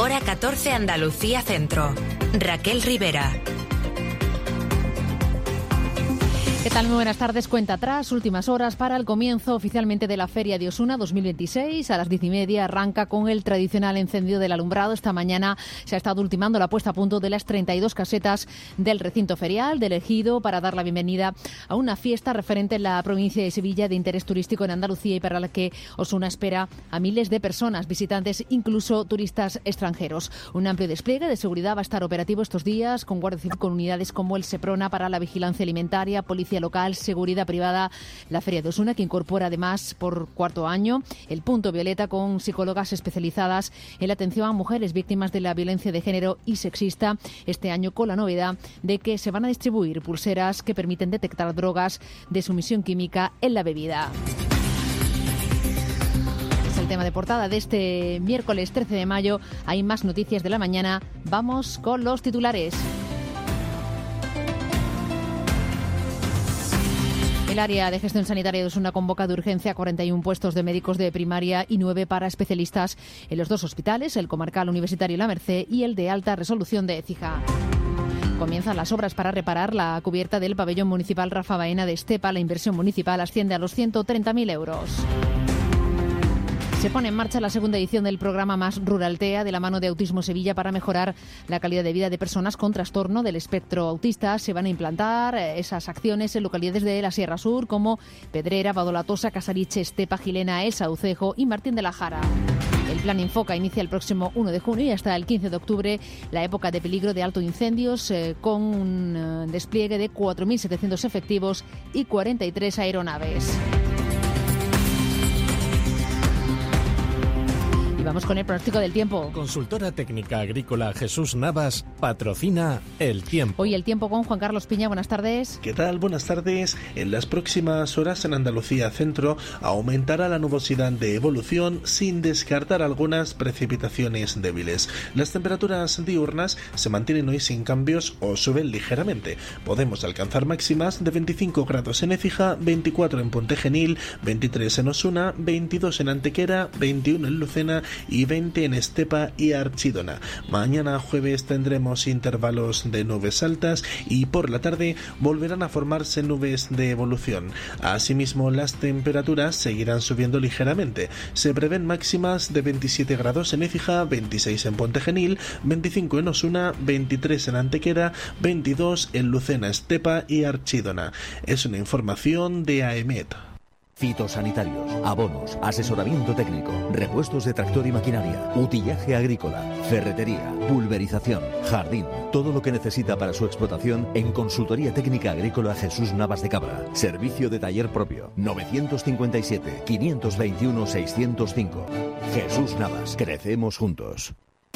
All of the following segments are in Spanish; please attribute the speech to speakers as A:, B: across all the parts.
A: Hora 14 Andalucía Centro. Raquel Rivera.
B: ¿Qué tal? Muy buenas tardes. Cuenta atrás, últimas horas para el comienzo oficialmente de la Feria de Osuna 2026. A las 10:30 arranca con el tradicional encendido del alumbrado. Esta mañana se ha estado ultimando la puesta a punto de las 32 casetas del recinto ferial del Ejido para dar la bienvenida a una fiesta referente en la provincia de Sevilla de interés turístico en Andalucía y para la que Osuna espera a miles de personas, visitantes, incluso turistas extranjeros. Un amplio despliegue de seguridad va a estar operativo estos días con Guardia Civil, con unidades como el Seprona para la vigilancia alimentaria, policía local, seguridad privada. La Feria de Osuna, que incorpora además por cuarto año el punto violeta con psicólogas especializadas en la atención a mujeres víctimas de la violencia de género y sexista, este año con la novedad de que se van a distribuir pulseras que permiten detectar drogas de sumisión química en la bebida. Es el tema de portada de este miércoles 13 de mayo. Hay más noticias de la mañana. Vamos con los titulares. El área de gestión sanitaria de Osuna convoca de urgencia 41 puestos de médicos de primaria y 9 para especialistas en los dos hospitales, el comarcal universitario La Merced y el de alta resolución de Écija. Comienzan las obras para reparar la cubierta del pabellón municipal Rafa Baena de Estepa. La inversión municipal asciende a los 130.000 euros. Se pone en marcha la segunda edición del programa Más Ruraltea de la mano de Autismo Sevilla para mejorar la calidad de vida de personas con trastorno del espectro autista. Se van a implantar esas acciones en localidades de la Sierra Sur como Pedrera, Badolatosa, Casariche, Estepa, Gilena, El Saucejo y Martín de la Jara. El plan Infoca inicia el próximo 1 de junio y hasta el 15 de octubre la época de peligro de alto incendios con un despliegue de 4.700 efectivos y 43 aeronaves. Y vamos con el pronóstico del tiempo.
C: Consultora técnica agrícola Jesús Navas patrocina el tiempo.
B: Hoy el tiempo con Juan Carlos Piña. Buenas tardes.
D: ¿Qué tal? Buenas tardes. En las próximas horas en Andalucía Centro aumentará la nubosidad de evolución sin descartar algunas precipitaciones débiles. Las temperaturas diurnas se mantienen hoy sin cambios o suben ligeramente. Podemos alcanzar máximas de 25 grados en Écija, 24 en Pontegenil, 23 en Osuna, 22 en Antequera, 21 en Lucena y 20 en Estepa y Archidona. Mañana jueves tendremos intervalos de nubes altas y por la tarde volverán a formarse nubes de evolución. Asimismo, las temperaturas seguirán subiendo ligeramente. Se prevén máximas de 27 grados en Écija, 26 en Pontegenil, 25 en Osuna, 23 en Antequera, 22 en Lucena, Estepa y Archidona. Es una información de AEMET.
E: Fitosanitarios, abonos, asesoramiento técnico, repuestos de tractor y maquinaria, utillaje agrícola, ferretería, pulverización, jardín, todo lo que necesita para su explotación en Consultoría Técnica Agrícola Jesús Navas de Cabra. Servicio de taller propio, 957-521-605. Jesús Navas, crecemos juntos.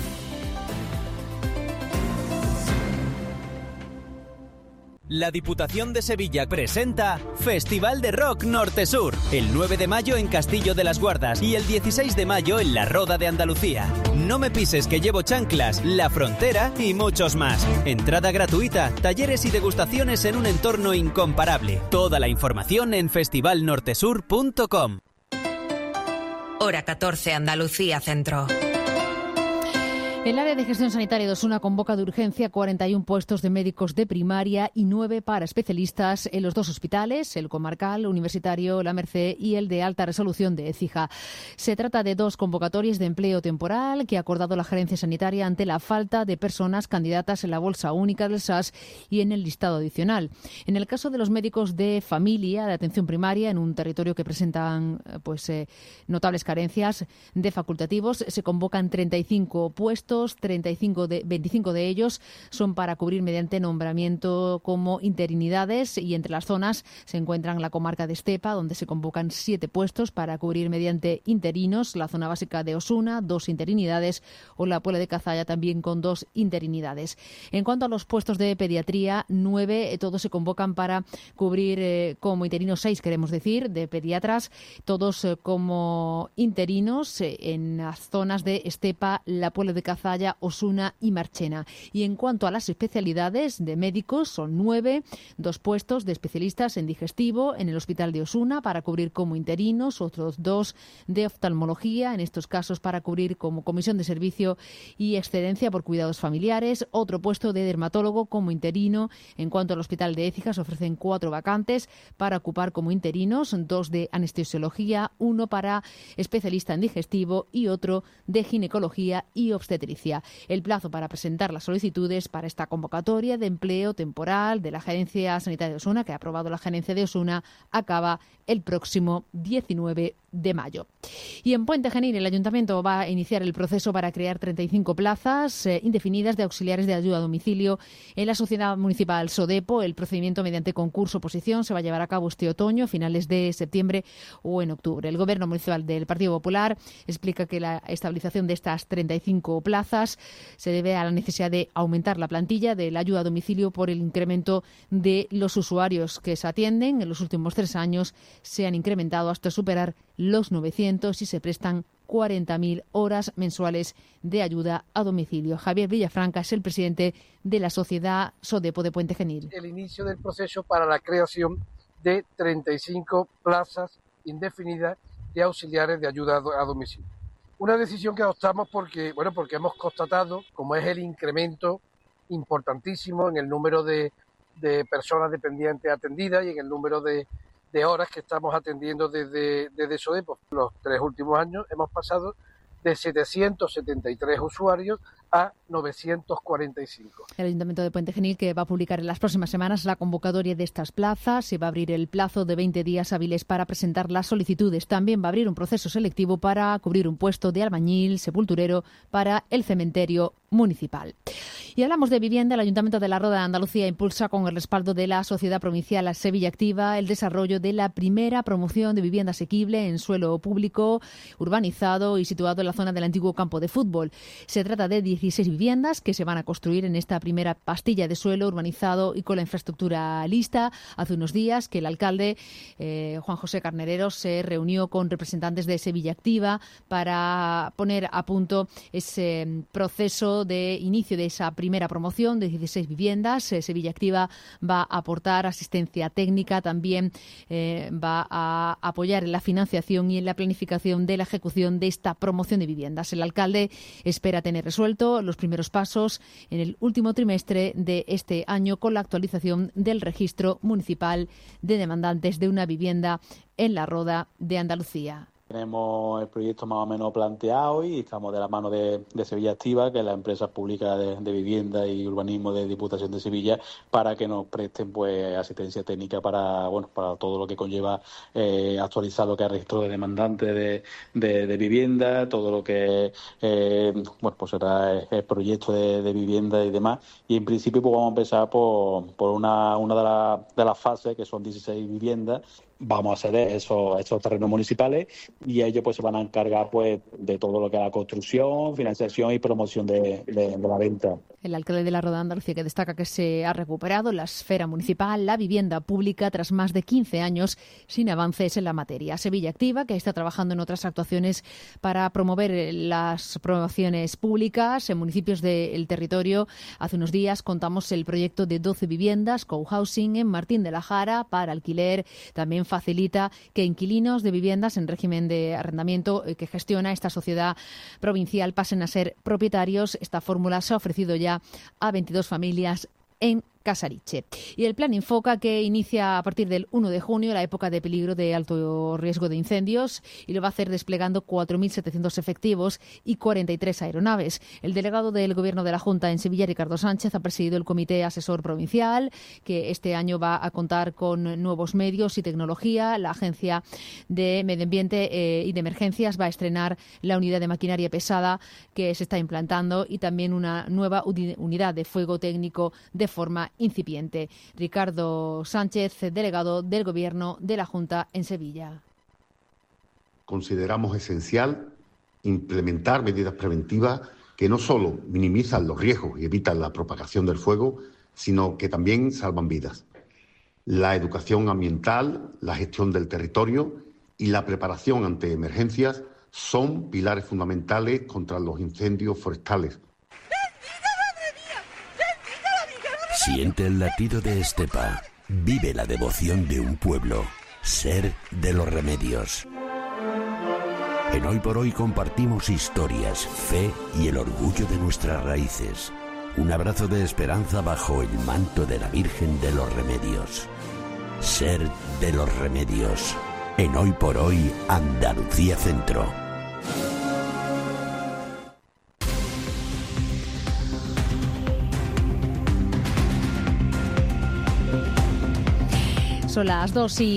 F: La Diputación de Sevilla presenta Festival de Rock Norte Sur, el 9 de mayo en Castillo de las Guardas y el 16 de mayo en La Roda de Andalucía. No me pises que llevo chanclas, La Frontera y muchos más. Entrada gratuita, talleres y degustaciones en un entorno incomparable. Toda la información en festivalnortesur.com.
A: Hora 14 Andalucía Centro.
B: El área de gestión sanitaria de Osuna convoca de urgencia 41 puestos de médicos de primaria y 9 para especialistas en los dos hospitales, el comarcal, universitario La Merced y el de alta resolución de Écija. Se trata de dos convocatorias de empleo temporal que ha acordado la gerencia sanitaria ante la falta de personas candidatas en la bolsa única del SAS y en el listado adicional. En el caso de los médicos de familia de atención primaria, en un territorio que presentan notables carencias de facultativos, se convocan 35 puestos. 25 de ellos son para cubrir mediante nombramiento como interinidades y entre las zonas se encuentran la comarca de Estepa, donde se convocan 7 puestos para cubrir mediante interinos, la zona básica de Osuna, 2 interinidades o la Puebla de Cazalla también con 2 interinidades. En cuanto a los puestos de pediatría, 9, todos se convocan para cubrir como interinos 6, queremos decir, de pediatras, todos como interinos en las zonas de Estepa, la Puebla de Cazalla Zaya, Osuna y Marchena. Y en cuanto a las especialidades de médicos, son 9, 2 puestos de especialistas en digestivo en el Hospital de Osuna para cubrir como interinos, otros 2 de oftalmología, en estos casos para cubrir como comisión de servicio y excedencia por cuidados familiares, otro puesto de dermatólogo como interino. En cuanto al Hospital de Écija, ofrecen 4 vacantes para ocupar como interinos, 2 de anestesiología, 1 para especialista en digestivo y otro de ginecología y obstetricia. El plazo para presentar las solicitudes para esta convocatoria de empleo temporal de la Gerencia Sanitaria de Osuna, que ha aprobado la Gerencia de Osuna, acaba el próximo 19 de mayo. Y en Puente Genil, el Ayuntamiento va a iniciar el proceso para crear 35 plazas indefinidas de auxiliares de ayuda a domicilio en la Sociedad Municipal Sodepo. El procedimiento mediante concurso-oposición se va a llevar a cabo este otoño, a finales de septiembre o en octubre. El Gobierno Municipal del Partido Popular explica que la estabilización de estas 35 plazas se debe a la necesidad de aumentar la plantilla de la ayuda a domicilio por el incremento de los usuarios que se atienden. En los últimos 3 años se han incrementado hasta superar los 900 y se prestan 40.000 horas mensuales de ayuda a domicilio. Javier Villafranca es el presidente de la Sociedad Sodepo de Puente Genil.
G: El inicio del proceso para la creación de 35 plazas indefinidas de auxiliares de ayuda a domicilio. Una decisión que adoptamos porque hemos constatado como es el incremento importantísimo en el número de personas dependientes atendidas y en el número de horas que estamos atendiendo desde Sodepo. Los 3 últimos años hemos pasado de 773 usuarios a 945.
B: El Ayuntamiento de Puente Genil, que va a publicar en las próximas semanas la convocatoria de estas plazas, se va a abrir el plazo de 20 días hábiles para presentar las solicitudes. También va a abrir un proceso selectivo para cubrir un puesto de albañil sepulturero para el cementerio municipal. Y hablamos de vivienda. El Ayuntamiento de la Roda de Andalucía impulsa, con el respaldo de la Sociedad Provincial Sevilla Activa, el desarrollo de la primera promoción de vivienda asequible en suelo público, urbanizado y situado en la zona del antiguo campo de fútbol. Se trata de 16 viviendas que se van a construir en esta primera pastilla de suelo urbanizado y con la infraestructura lista. Hace unos días que el alcalde Juan José Carnerero se reunió con representantes de Sevilla Activa para poner a punto ese proceso de inicio de esa primera promoción de 16 viviendas. Sevilla Activa va a aportar asistencia técnica, también va a apoyar en la financiación y en la planificación de la ejecución de esta promoción de viviendas. El alcalde espera tener resuelto los primeros pasos en el último trimestre de este año con la actualización del registro municipal de demandantes de una vivienda en la Roda de Andalucía.
H: Tenemos el proyecto más o menos planteado y estamos de la mano de Sevilla Activa, que es la empresa pública de vivienda y urbanismo de Diputación de Sevilla, para que nos presten pues asistencia técnica para todo lo que conlleva actualizar lo que es registro de demandantes de vivienda, todo lo que pues será el proyecto de vivienda y demás. Y en principio pues vamos a empezar por una de las fases, que son 16 viviendas. Vamos a ceder esos terrenos municipales y ellos pues se van a encargar pues de todo lo que es la construcción, financiación y promoción de la venta.
B: El alcalde de la Roda de Andalucía, que destaca que se ha recuperado la esfera municipal, la vivienda pública, tras más de 15 años sin avances en la materia. Sevilla Activa, que está trabajando en otras actuaciones para promover las promociones públicas en municipios del territorio. Hace unos días contamos el proyecto de 12 viviendas, cohousing, en Martín de la Jara, para alquiler. También facilita que inquilinos de viviendas en régimen de arrendamiento que gestiona esta sociedad provincial pasen a ser propietarios. Esta fórmula se ha ofrecido ya a 22 familias en Casariche. Y el plan Infoca, que inicia a partir del 1 de junio la época de peligro de alto riesgo de incendios, y lo va a hacer desplegando 4.700 efectivos y 43 aeronaves. El delegado del Gobierno de la Junta en Sevilla, Ricardo Sánchez, ha presidido el Comité Asesor Provincial, que este año va a contar con nuevos medios y tecnología. La Agencia de Medio Ambiente y de Emergencias va a estrenar la unidad de maquinaria pesada que se está implantando y también una nueva unidad de fuego técnico de forma incipiente. Ricardo Sánchez, delegado del Gobierno de la Junta en Sevilla.
I: Consideramos esencial implementar medidas preventivas que no solo minimizan los riesgos y evitan la propagación del fuego, sino que también salvan vidas. La educación ambiental, la gestión del territorio y la preparación ante emergencias son pilares fundamentales contra los incendios forestales.
J: Siente el latido de Estepa. Vive la devoción de un pueblo. Ser de los Remedios. En Hoy por Hoy compartimos historias, fe y el orgullo de nuestras raíces. Un abrazo de esperanza bajo el manto de la Virgen de los Remedios. Ser de los Remedios. En Hoy por Hoy, Andalucía Centro.
B: Son las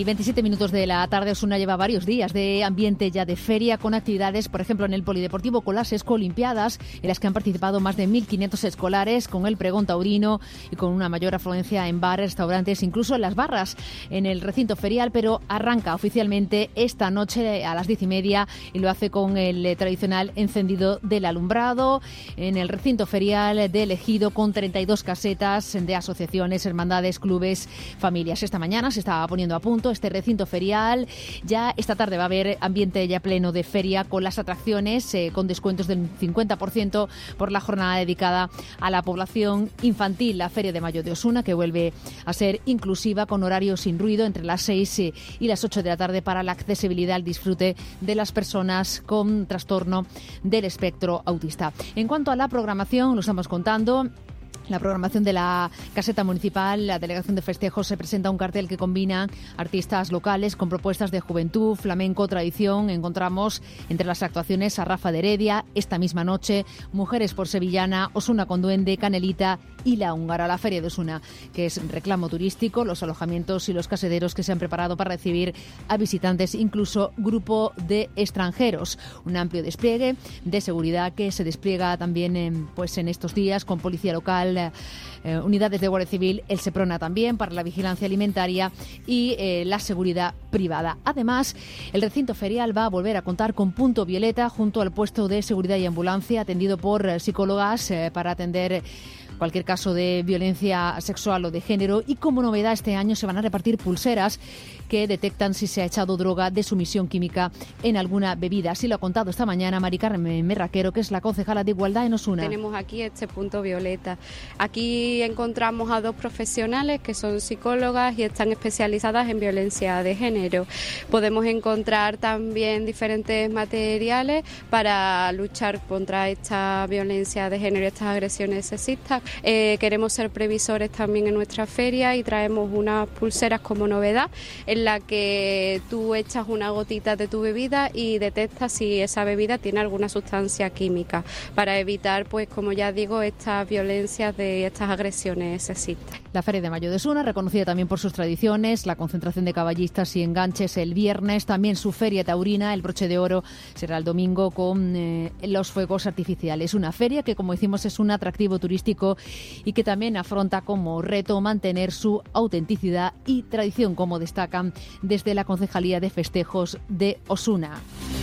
B: 2:27 de la tarde. Osuna lleva varios días de ambiente ya de feria, con actividades, por ejemplo, en el Polideportivo con las Escolimpiadas, en las que han participado más de 1.500 escolares, con el pregón taurino y con una mayor afluencia en bares, restaurantes, incluso en las barras, en el recinto ferial, pero arranca oficialmente esta noche a las 10:30 y lo hace con el tradicional encendido del alumbrado en el recinto ferial de Ejido, con 32 casetas de asociaciones, hermandades, clubes, familias. Esta mañana se está poniendo a punto este recinto ferial. Ya esta tarde va a haber ambiente ya pleno de feria, con las atracciones con descuentos del 50% por la jornada dedicada a la población infantil. La Feria de Mayo de Osuna, que vuelve a ser inclusiva, con horarios sin ruido entre las 6 y las 8 de la tarde, para la accesibilidad al disfrute de las personas con trastorno del espectro autista. En cuanto a la programación, lo estamos contando. La programación de la caseta municipal, la delegación de festejos, se presenta un cartel que combina artistas locales con propuestas de juventud, flamenco, tradición. Encontramos entre las actuaciones a Rafa de Heredia, esta misma noche, Mujeres por Sevillana, Osuna con Duende, Canelita y La Húngara. La Feria de Osuna, que es reclamo turístico, los alojamientos y los casederos que se han preparado para recibir a visitantes, incluso grupo de extranjeros. Un amplio despliegue de seguridad que se despliega también en estos días, con policía local, unidades de Guardia Civil, el Seprona también, para la vigilancia alimentaria y la seguridad privada. Además, el recinto ferial va a volver a contar con punto violeta junto al puesto de seguridad y ambulancia, atendido por psicólogas para atender cualquier caso de violencia sexual o de género. Y como novedad, este año se van a repartir pulseras que detectan si se ha echado droga de sumisión química en alguna bebida. Así lo ha contado esta mañana Mari Carmen Merraquero, que es la concejala de Igualdad en Osuna.
K: Tenemos aquí este punto violeta. Aquí encontramos a 2 profesionales que son psicólogas y están especializadas en violencia de género. Podemos encontrar también diferentes materiales para luchar contra esta violencia de género y estas agresiones sexistas. Queremos ser previsores también en nuestra feria y traemos unas pulseras como novedad, en la que tú echas una gotita de tu bebida y detectas si esa bebida tiene alguna sustancia química, para evitar, pues como ya digo, estas violencias de estas agresiones sexistas.
B: La Feria de Mayo de Osuna, reconocida también por sus tradiciones, la concentración de caballistas y enganches el viernes, también su feria taurina, el broche de oro, será el domingo con los fuegos artificiales. Una feria que, como decimos, es un atractivo turístico y que también afronta como reto mantener su autenticidad y tradición, como destacan desde la Concejalía de Festejos de Osuna.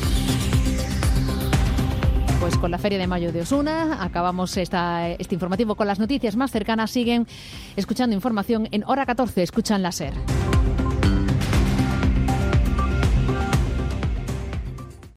B: Pues con la Feria de Mayo de Osuna acabamos este informativo con las noticias más cercanas. Siguen escuchando información en Hora 14. Escuchan la SER.